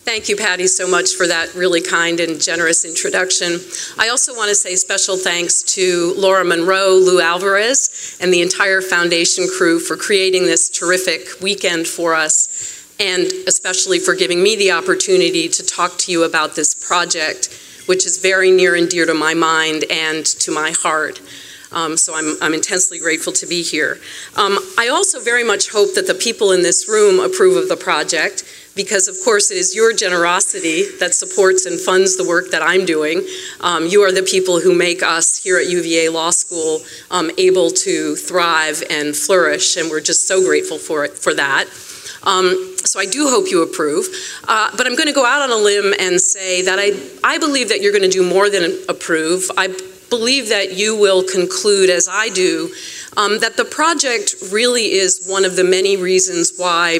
Thank you, Patty, so much for that really kind and generous introduction. I also want to say special thanks to Laura Monroe, Lou Alvarez, and the entire foundation crew for creating this terrific weekend for us, and especially for giving me the opportunity to talk to you about this project, which is very near and dear to my mind and to my heart. So I'm intensely grateful to be here. I also very much hope that the people in this room approve of the project, because of course it is your generosity that supports and funds the work that I'm doing. You are the people who make us here at UVA Law School able to thrive and flourish, and we're just so grateful for that. So I do hope you approve, but I'm going to go out on a limb and say that I believe that you're going to do more than approve. I believe that you will conclude, as I do, that the project really is one of the many reasons why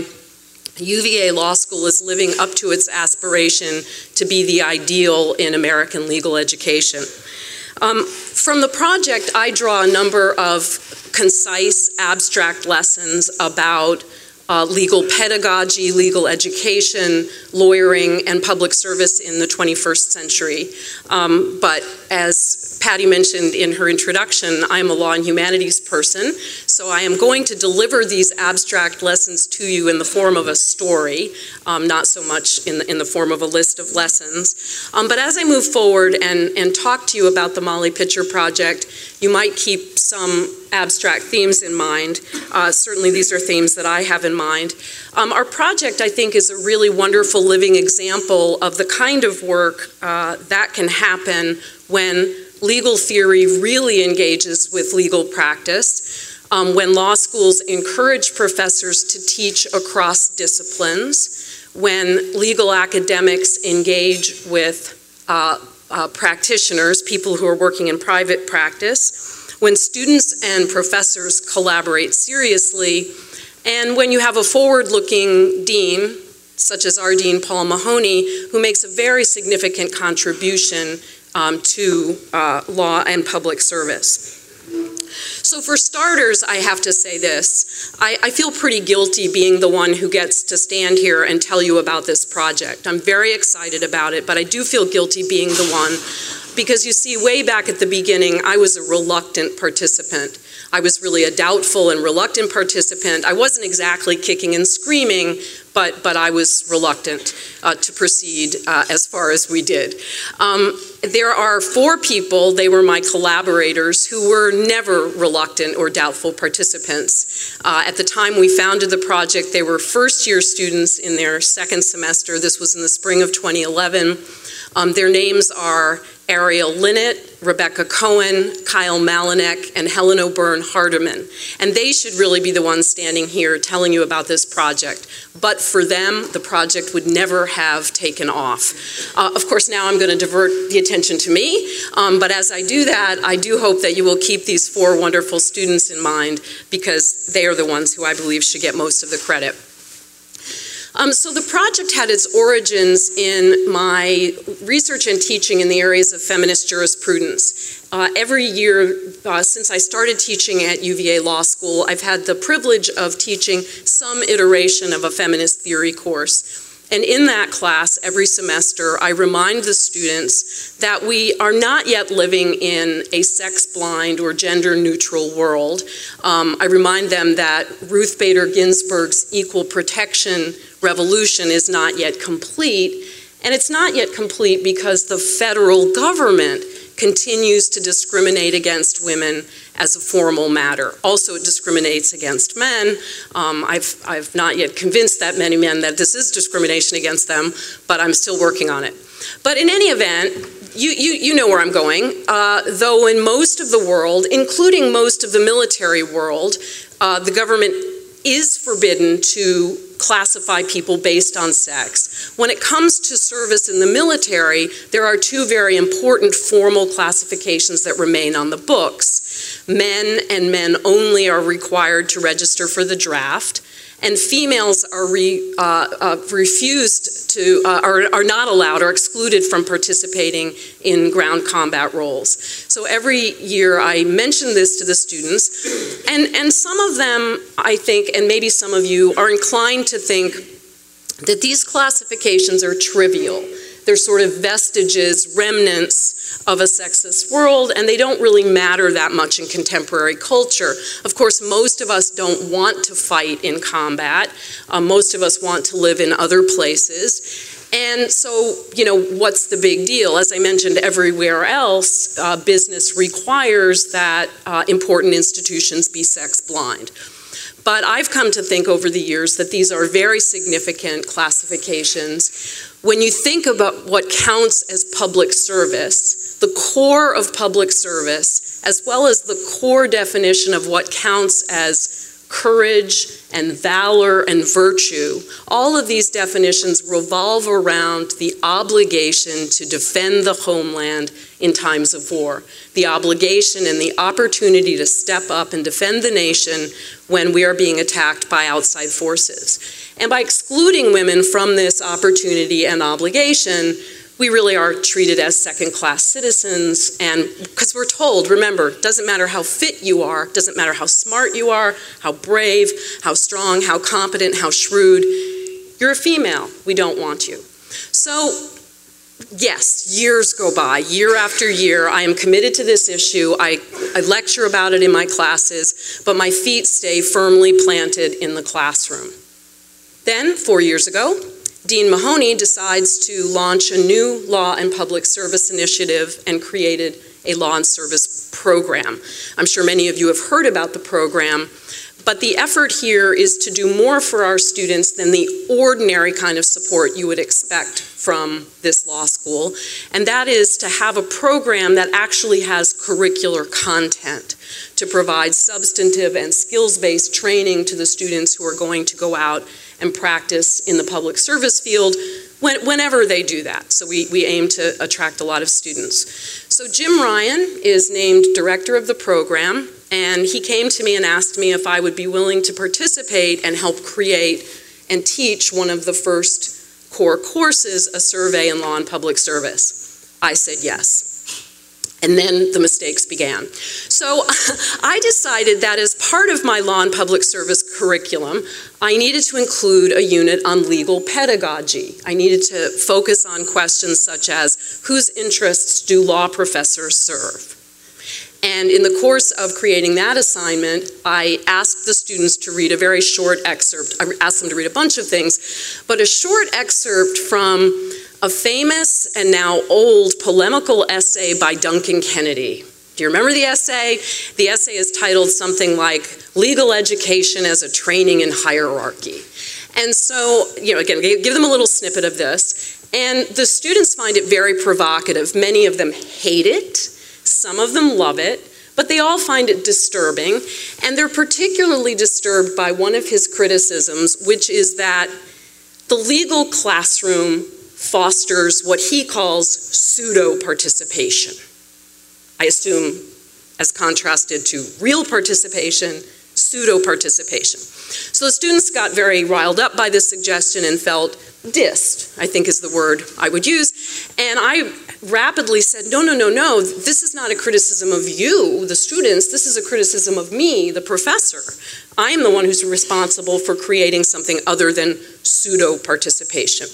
UVA Law School is living up to its aspiration to be the ideal in American legal education. From the project, I draw a number of concise, abstract lessons about legal pedagogy, legal education, lawyering, and public service in the 21st century. But as Patty mentioned in her introduction, I am a law and humanities person, so I am going to deliver these abstract lessons to you in the form of a story, not so much in the form of a list of lessons. But as I move forward and talk to you about the Molly Pitcher Project, you might keep some abstract themes in mind. Certainly these are themes that I have in mind. Our project, I think, is a really wonderful living example of the kind of work that can happen when legal theory really engages with legal practice, when law schools encourage professors to teach across disciplines, when legal academics engage with practitioners, people who are working in private practice, when students and professors collaborate seriously, and when you have a forward-looking dean, such as our dean, Paul Mahoney, who makes a very significant contribution to law and public service. So for starters, I have to say this. I feel pretty guilty being the one who gets to stand here and tell you about this project. I'm very excited about it, but I do feel guilty being the one because you see, way back at the beginning, I was a reluctant participant. I was really a doubtful and reluctant participant. I wasn't exactly kicking and screaming, but I was reluctant to proceed as far as we did. There are 4 people, they were my collaborators, who were never reluctant or doubtful participants. At the time we founded the project, they were first-year students in their 2nd semester. This was in the spring of 2011. Their names are Ariel Linnett, Rebecca Cohen, Kyle Malinek, and Helen O'Byrne Hardeman. And they should really be the ones standing here telling you about this project. But for them, the project would never have taken off. Of course, now I'm going to divert the attention to me, but as I do that, I do hope that you will keep these 4 wonderful students in mind, because they are the ones who I believe should get most of the credit. So the project had its origins in my research and teaching in the areas of feminist jurisprudence. Every year since I started teaching at UVA Law School, I've had the privilege of teaching some iteration of a feminist theory course. And in that class, every semester, I remind the students that we are not yet living in a sex-blind or gender-neutral world. I remind them that Ruth Bader Ginsburg's equal protection revolution is not yet complete, and it's not yet complete because the federal government continues to discriminate against women as a formal matter. Also, it discriminates against men. I've not yet convinced that many men that this is discrimination against them, but I'm still working on it. But in any event, you know where I'm going. Though in most of the world, including most of the military world, the government is forbidden to classify people based on sex. When it comes to service in the military, there are 2 very important formal classifications that remain on the books. Men and men only are required to register for the draft, and females are refused to, are not allowed or excluded from participating in ground combat roles. So every year I mention this to the students, and some of them, I think, and maybe some of you, are inclined to think that these classifications are trivial. They're sort of vestiges, remnants of a sexist world, and they don't really matter that much in contemporary culture. Of course, most of us don't want to fight in combat. Most of us want to live in other places. And so, you know, what's the big deal? As I mentioned, everywhere else, business requires that important institutions be sex blind. But I've come to think over the years that these are very significant classifications. When you think about what counts as public service, the core of public service, as well as the core definition of what counts as courage and valor and virtue, all of these definitions revolve around the obligation to defend the homeland in times of war, the obligation and the opportunity to step up and defend the nation when we are being attacked by outside forces. And by excluding women from this opportunity and obligation, we really are treated as second-class citizens, and because we're told, remember, doesn't matter how fit you are, doesn't matter how smart you are, how brave, how strong, how competent, how shrewd, you're a female, we don't want you. So, yes, years go by, year after year, I am committed to this issue, I lecture about it in my classes, but my feet stay firmly planted in the classroom. Then, 4 years ago, Dean Mahoney decides to launch a new law and public service initiative and created a law and service program. I'm sure many of you have heard about the program, but the effort here is to do more for our students than the ordinary kind of support you would expect from this law school, and that is to have a program that actually has curricular content to provide substantive and skills-based training to the students who are going to go out and practice in the public service field whenever they do that. So we aim to attract a lot of students. So Jim Ryan is named director of the program, and he came to me and asked me if I would be willing to participate and help create and teach one of the first core courses, A Survey in Law and Public Service. I said yes. And then the mistakes began. So I decided that as part of my law and public service curriculum, I needed to include a unit on legal pedagogy. I needed to focus on questions such as, whose interests do law professors serve? And in the course of creating that assignment, I asked the students to read a very short excerpt. I asked them to read a bunch of things, but a short excerpt from a famous and now old polemical essay by Duncan Kennedy. Do you remember the essay? The essay is titled something like Legal Education as a Training in Hierarchy. And so, you know, again, give them a little snippet of this. And the students find it very provocative. Many of them hate it. Some of them love it. But they all find it disturbing. And they're particularly disturbed by one of his criticisms, which is that the legal classroom fosters what he calls pseudo-participation. I assume, as contrasted to real participation, pseudo-participation. So the students got very riled up by this suggestion and felt dissed, I think is the word I would use. And I rapidly said, no, this is not a criticism of you, the students, this is a criticism of me, the professor. I am the one who's responsible for creating something other than pseudo-participation.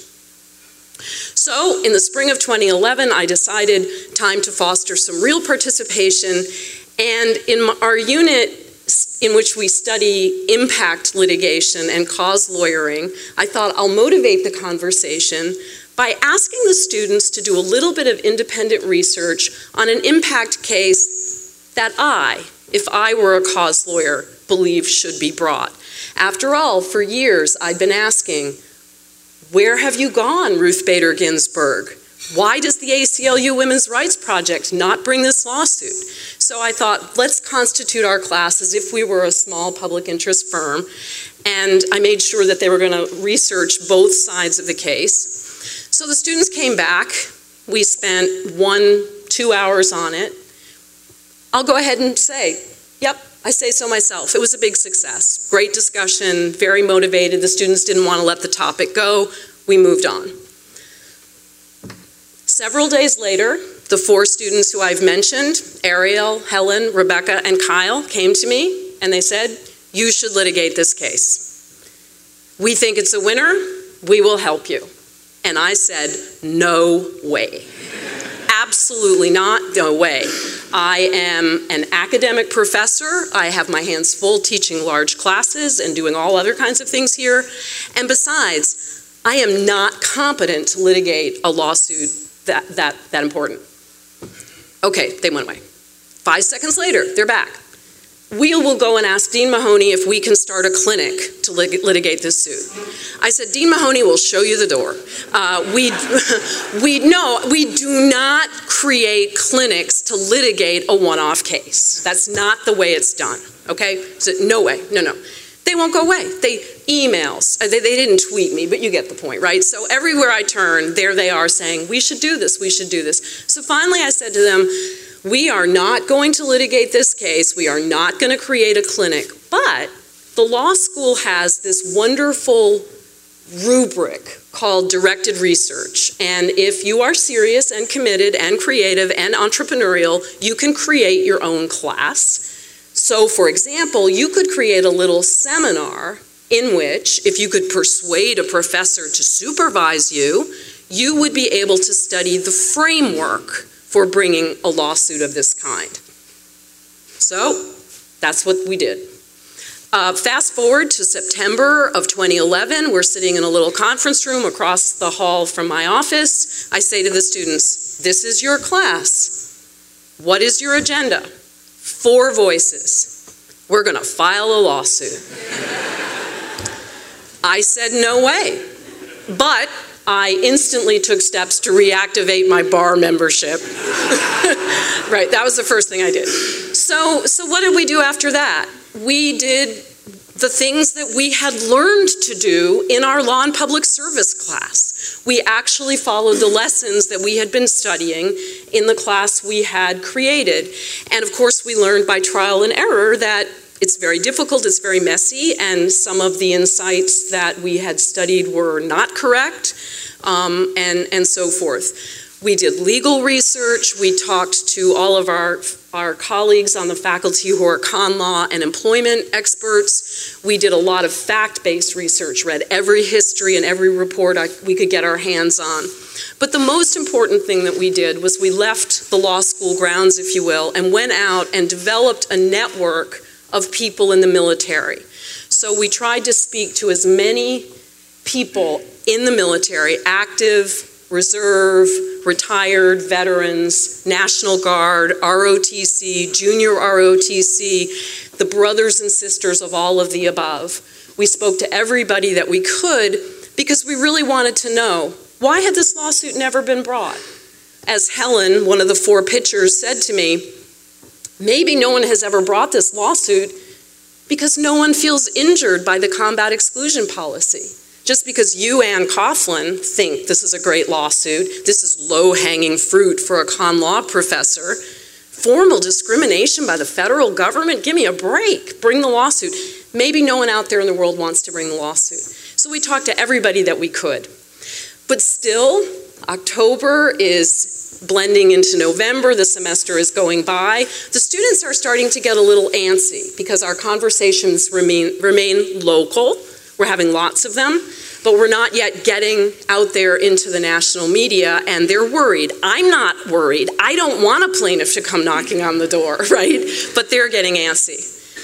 So in the spring of 2011, I decided time to foster some real participation, and in our unit in which we study impact litigation and cause lawyering, I thought I'll motivate the conversation by asking the students to do a little bit of independent research on an impact case that I, if I were a cause lawyer, believe should be brought. After all, for years I've been asking, where have you gone, Ruth Bader Ginsburg? Why does the ACLU Women's Rights Project not bring this lawsuit? So I thought, let's constitute our class as if we were a small public interest firm, and I made sure that they were going to research both sides of the case. So the students came back. We spent 1-2 hours on it. I'll go ahead and say, yep, I say so myself. It was a big success. Great discussion, very motivated. The students didn't want to let the topic go. We moved on. Several days later, the 4 students who I've mentioned, Ariel, Helen, Rebecca, and Kyle, came to me and they said, you should litigate this case. We think it's a winner. we will help you. And I said, no way. Absolutely not, no way. I am an academic professor. I have my hands full teaching large classes and doing all other kinds of things here. And besides, I am not competent to litigate a lawsuit that important. Okay, they went away. 5 seconds later, they're back. We will go and ask Dean Mahoney if we can start a clinic to litigate this suit. I said, Dean Mahoney will show you the door. We do not create clinics to litigate a one-off case. That's not the way it's done, okay? So, no way, no. They won't go away. They emails, they didn't tweet me, but you get the point, right? So everywhere I turn, there they are saying, we should do this, we should do this. So finally I said to them, we are not going to litigate this case. We are not going to create a clinic. But the law school has this wonderful rubric called directed research. And if you are serious and committed and creative and entrepreneurial, you can create your own class. So, for example, you could create a little seminar in which, if you could persuade a professor to supervise you, you would be able to study the framework for bringing a lawsuit of this kind. So that's what we did. Fast forward to September of 2011, we're sitting in a little conference room across the hall from my office. I say to the students, this is your class. What is your agenda? 4 voices. We're gonna file a lawsuit. I said, no way. But I instantly took steps to reactivate my bar membership. Right, that was the first thing I did. So what did we do after that? We did the things that we had learned to do in our law and public service class. We actually followed the lessons that we had been studying in the class we had created. And of course, we learned by trial and error that it's very difficult, it's very messy, and some of the insights that we had studied were not correct, and so forth. We did legal research. We talked to all of our colleagues on the faculty who are con law and employment experts. We did a lot of fact-based research, read every history and every report we could get our hands on. But the most important thing that we did was we left the law school grounds, if you will, and went out and developed a network of people in the military. So we tried to speak to as many people in the military, active, reserve, retired, veterans, National Guard, ROTC, junior ROTC, the brothers and sisters of all of the above. We spoke to everybody that we could because we really wanted to know, why had this lawsuit never been brought? As Helen, one of the 4 pitchers, said to me, maybe no one has ever brought this lawsuit because no one feels injured by the combat exclusion policy. Just because you, Ann Coughlin, think this is a great lawsuit, this is low-hanging fruit for a con law professor, formal discrimination by the federal government, give me a break, bring the lawsuit. Maybe no one out there in the world wants to bring the lawsuit. So we talked to everybody that we could. But still, October is blending into November, the semester is going by. The students are starting to get a little antsy because our conversations remain local. We're having lots of them, but we're not yet getting out there into the national media, and they're worried. I'm not worried. I don't want a plaintiff to come knocking on the door, right? But they're getting antsy.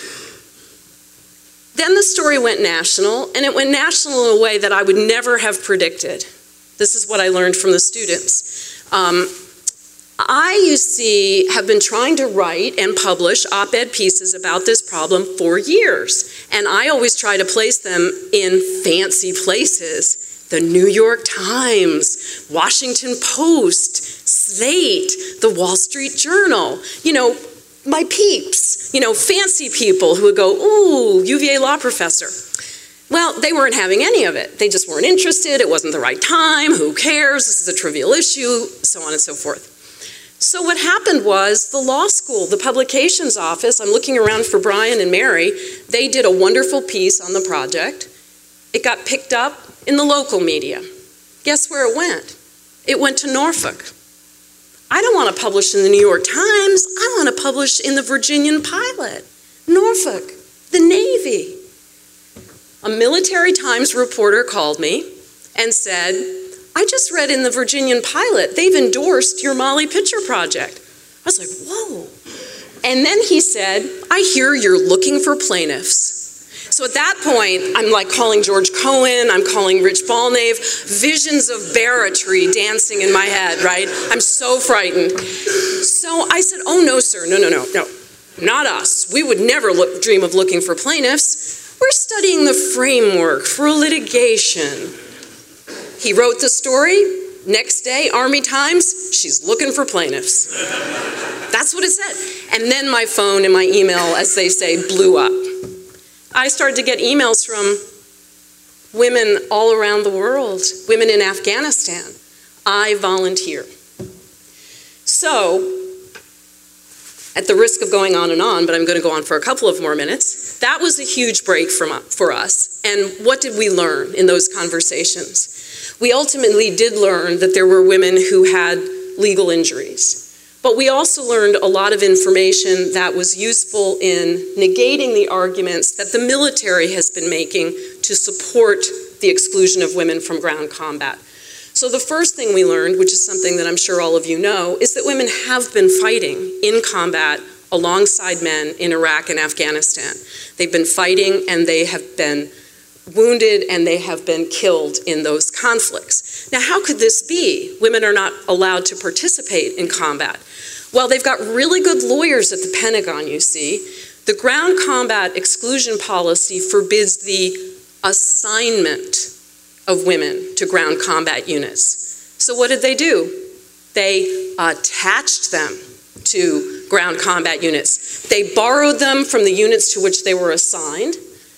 Then the story went national, and it went national in a way that I would never have predicted. This is what I learned from the students. I, you see, have been trying to write and publish op-ed pieces about this problem for years. And I always try to place them in fancy places. The New York Times, Washington Post, Slate, the Wall Street Journal, you know, my peeps, you know, fancy people who would go, ooh, UVA law professor. Well, they weren't having any of it. They just weren't interested. It wasn't the right time. Who cares? This is a trivial issue, so on and so forth. So what happened was the law school, the publications office, I'm looking around for Brian and Mary, they did a wonderful piece on the project. It got picked up in the local media. Guess where it went? It went to Norfolk. I don't want to publish in the New York Times. I want to publish in the Virginian Pilot, Norfolk, the Navy. A Military Times reporter called me, and said, I just read in the Virginian Pilot, they've endorsed your Molly Pitcher project. I was like, whoa. And then he said, I hear you're looking for plaintiffs. So at that point, I'm like calling George Cohen, I'm calling Rich Balnave, visions of barratry dancing in my head, right? I'm so frightened. So I said, oh no, sir, no, not us. We would never dream of looking for plaintiffs. We're studying the framework for litigation. He wrote the story. Next day, Army Times, she's looking for plaintiffs. That's what it said. And then my phone and my email, as they say, blew up. I started to get emails from women all around the world, women in Afghanistan. I volunteer. So, at the risk of going on and on, but I'm going to go on for a couple of more minutes, that was a huge break for us. And what did we learn in those conversations? We ultimately did learn that there were women who had legal injuries. But we also learned a lot of information that was useful in negating the arguments that the military has been making to support the exclusion of women from ground combat. So the first thing we learned, which is something that I'm sure all of you know, is that women have been fighting in combat alongside men in Iraq and Afghanistan. They've been fighting and they have been wounded and they have been killed in those conflicts. Now, how could this be? Women are not allowed to participate in combat. Well, they've got really good lawyers at the Pentagon, you see. The ground combat exclusion policy forbids the assignment of women to ground combat units. So what did they do? They attached them to ground combat units. They borrowed them from the units to which they were assigned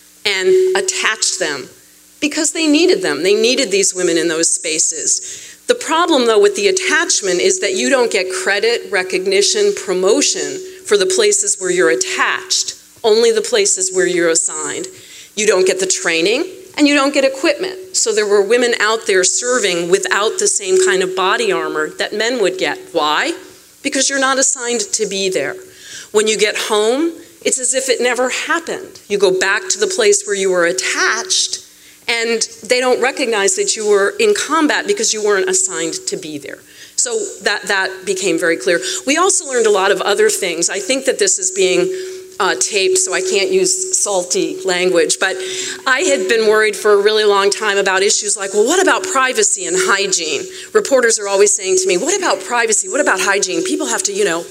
and attached them because they needed them. They needed these women in those spaces. The problem, though, with the attachment is that you don't get credit, recognition, promotion for the places where you're attached, only the places where you're assigned. You don't get the training, and you don't get equipment. So there were women out there serving without the same kind of body armor that men would get. Why? Because you're not assigned to be there. When you get home, it's as if it never happened. You go back to the place where you were attached, and they don't recognize that you were in combat because you weren't assigned to be there. So that became very clear. We also learned a lot of other things. I think that this is being taped, so I can't use salty language, but I had been worried for a really long time about issues like, well, what about privacy and hygiene? Reporters are always saying to me, what about privacy? What about hygiene? People have to,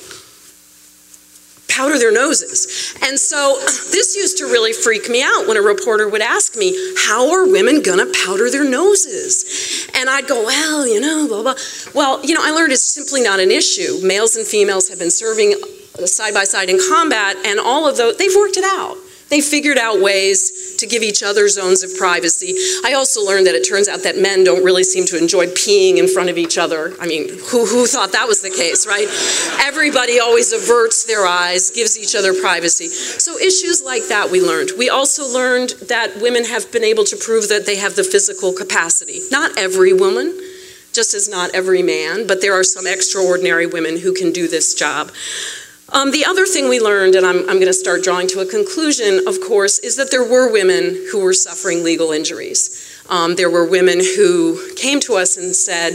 powder their noses. And so this used to really freak me out when a reporter would ask me, how are women gonna powder their noses? And I'd go, well, blah, blah. Well, I learned it's simply not an issue. Males and females have been serving side by side in combat, and all of those, they've worked it out. They figured out ways to give each other zones of privacy. I also learned that it turns out that men don't really seem to enjoy peeing in front of each other. I mean, who thought that was the case, right? Everybody always averts their eyes, gives each other privacy. So issues like that we learned. We also learned that women have been able to prove that they have the physical capacity. Not every woman, just as not every man, but there are some extraordinary women who can do this job. The other thing we learned, and I'm going to start drawing to a conclusion, of course, is that there were women who were suffering legal injuries. There were women who came to us and said,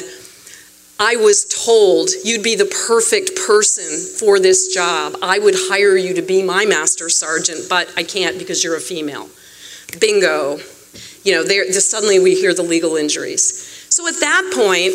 I was told you'd be the perfect person for this job. I would hire you to be my master sergeant, but I can't because you're a female. Bingo. Suddenly we hear the legal injuries. So at that point,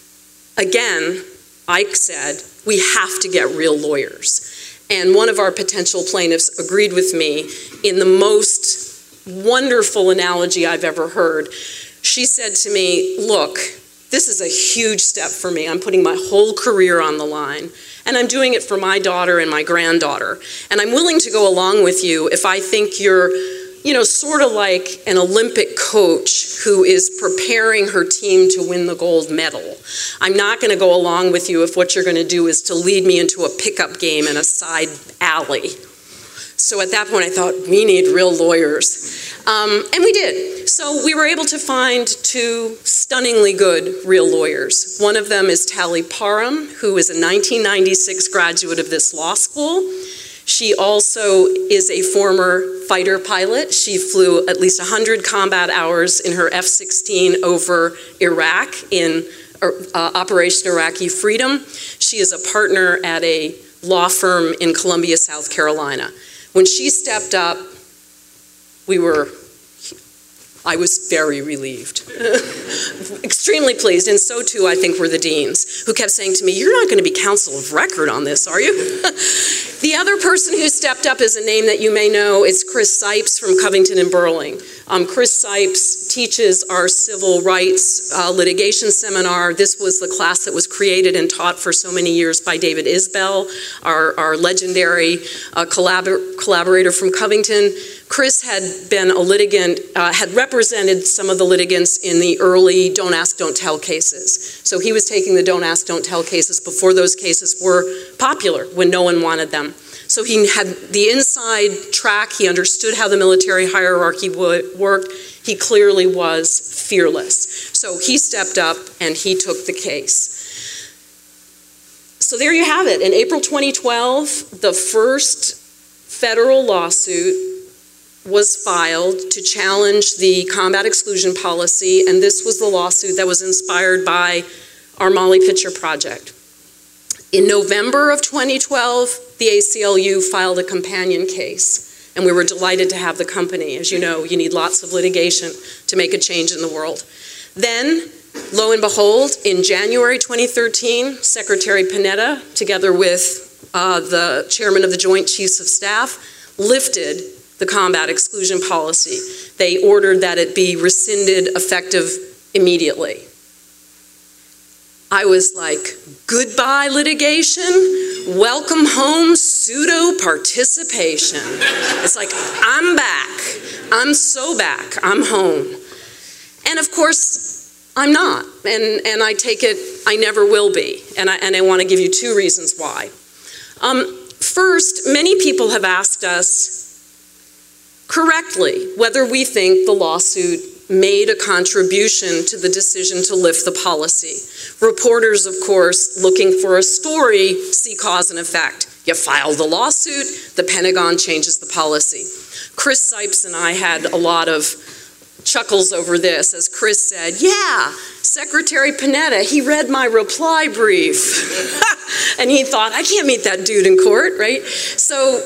again, Ike said, we have to get real lawyers. And one of our potential plaintiffs agreed with me in the most wonderful analogy I've ever heard. She said to me, look, this is a huge step for me. I'm putting my whole career on the line, and I'm doing it for my daughter and my granddaughter. And I'm willing to go along with you if I think you're sort of like an Olympic coach who is preparing her team to win the gold medal. I'm not going to go along with you if what you're going to do is to lead me into a pickup game in a side alley. So at that point I thought, we need real lawyers. And we did. So we were able to find two stunningly good real lawyers. One of them is Tali Parham, who is a 1996 graduate of this law school. She also is a former fighter pilot. She flew at least 100 combat hours in her F-16 over Iraq in Operation Iraqi Freedom. She is a partner at a law firm in Columbia, South Carolina. When she stepped up, I was very relieved, extremely pleased, and so too I think were the deans, who kept saying to me, "You're not going to be counsel of record on this, are you?" The other person who stepped up is a name that you may know. It's Chris Sipes from Covington and Burling. Chris Sipes teaches our civil rights litigation seminar. This was the class that was created and taught for so many years by David Isbell, our legendary collaborator from Covington. Chris had been a litigant, had represented some of the litigants in the early Don't Ask, Don't Tell cases. So he was taking the Don't Ask, Don't Tell cases before those cases were popular, when no one wanted them. So he had the inside track, he understood how the military hierarchy worked. He clearly was fearless. So he stepped up and he took the case. So there you have it. In April 2012, the first federal lawsuit was filed to challenge the combat exclusion policy, and this was the lawsuit that was inspired by our Molly Pitcher project. In November of 2012, the ACLU filed a companion case, and we were delighted to have the company. As you know, you need lots of litigation to make a change in the world. Then, lo and behold, in January 2013, Secretary Panetta, together with the chairman of the Joint Chiefs of Staff, lifted the combat exclusion policy. They ordered that it be rescinded effective immediately. I was like, goodbye litigation, welcome home pseudo participation. It's like, I'm back, I'm so back, I'm home. And of course, I'm not, and I take it, I never will be, and I want to give you two reasons why. First, many people have asked us, correctly, whether we think the lawsuit made a contribution to the decision to lift the policy. Reporters, of course, looking for a story, see cause and effect. You file the lawsuit, the Pentagon changes the policy. Chris Sipes and I had a lot of chuckles over this, as Chris said, yeah, Secretary Panetta, he read my reply brief. And he thought, I can't meet that dude in court, right? So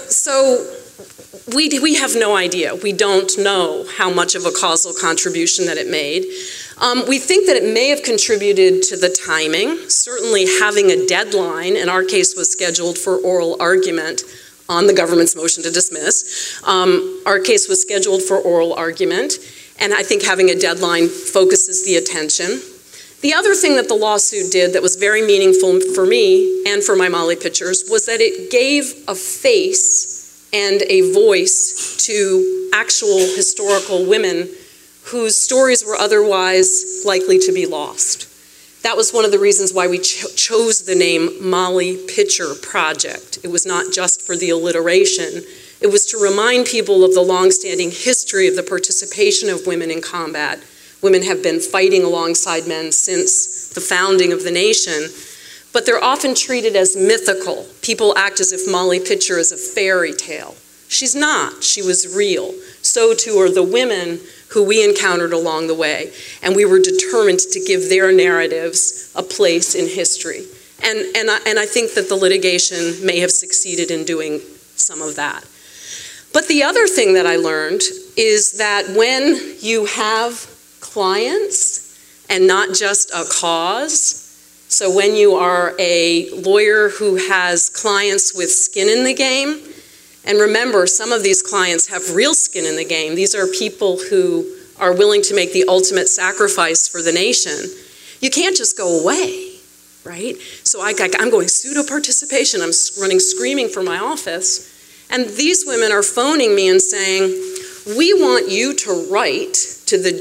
we have no idea. We don't know how much of a causal contribution that it made. We think that it may have contributed to the timing. Certainly having a deadline, and our case was scheduled for oral argument on the government's motion to dismiss. Our case was scheduled for oral argument, and I think having a deadline focuses the attention. The other thing that the lawsuit did that was very meaningful for me and for my Molly Pitchers was that it gave a face and a voice to actual historical women whose stories were otherwise likely to be lost. That was one of the reasons why we chose the name Molly Pitcher Project. It was not just for the alliteration. It was to remind people of the longstanding history of the participation of women in combat. Women have been fighting alongside men since the founding of the nation, but they're often treated as mythical. People act as if Molly Pitcher is a fairy tale. She's not. She was real. So too are the women who we encountered along the way, and we were determined to give their narratives a place in history. And I think that the litigation may have succeeded in doing some of that. But the other thing that I learned is that when you have clients and not just a cause, so when you are a lawyer who has clients with skin in the game, and remember, some of these clients have real skin in the game. These are people who are willing to make the ultimate sacrifice for the nation. You can't just go away, right? So I'm going pseudo-participation. I'm running screaming for my office. And these women are phoning me and saying, we want you to write to the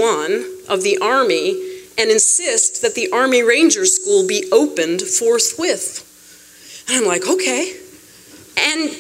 G1 of the Army and insist that the Army Ranger School be opened forthwith. And I'm like, okay. And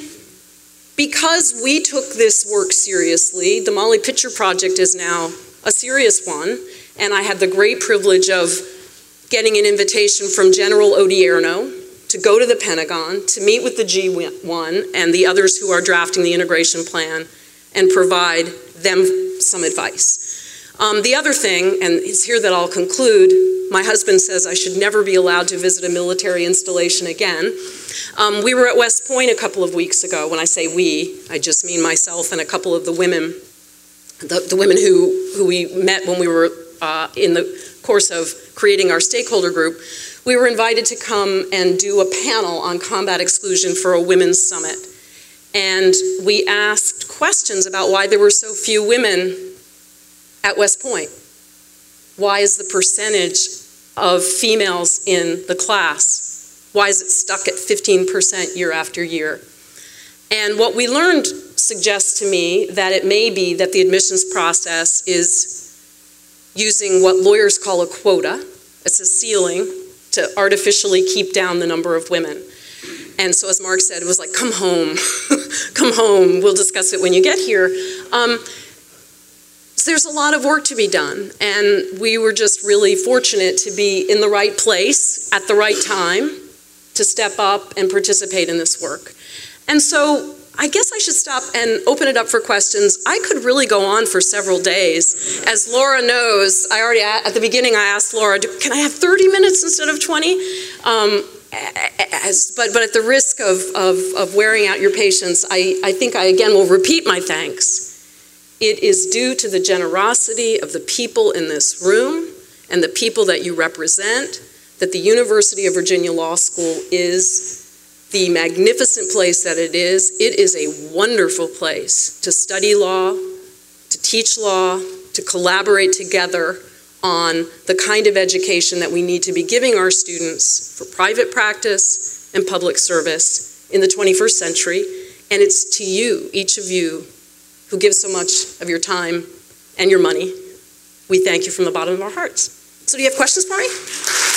because we took this work seriously, the Molly Pitcher Project is now a serious one, and I had the great privilege of getting an invitation from General Odierno to go to the Pentagon, to meet with the G1 and the others who are drafting the integration plan and provide them some advice. The other thing, and it's here that I'll conclude, my husband says I should never be allowed to visit a military installation again. We were at West Point a couple of weeks ago. When I say we, I just mean myself and a couple of the women, the women who we met when we were in the course of creating our stakeholder group. We were invited to come and do a panel on combat exclusion for a women's summit. And we asked questions about why there were so few women at West Point. Why is the percentage of females in the class, why is it stuck at 15% year after year? And what we learned suggests to me that it may be that the admissions process is using what lawyers call a quota. It's a ceiling to artificially keep down the number of women. And so as Mark said, it was like, come home, come home, we'll discuss it when you get here. So there's a lot of work to be done, and we were just really fortunate to be in the right place at the right time to step up and participate in this work. And so I guess I should stop and open it up for questions. I could really go on for several days. As Laura knows, I already, at the beginning I asked Laura, can I have 30 minutes instead of 20? But at the risk of wearing out your patience, I think I again will repeat my thanks. It is due to the generosity of the people in this room and the people that you represent that the University of Virginia Law School is the magnificent place that it is. It is a wonderful place to study law, to teach law, to collaborate together on the kind of education that we need to be giving our students for private practice and public service in the 21st century. And it's to you, each of you, who give so much of your time and your money. We thank you from the bottom of our hearts. So do you have questions for me?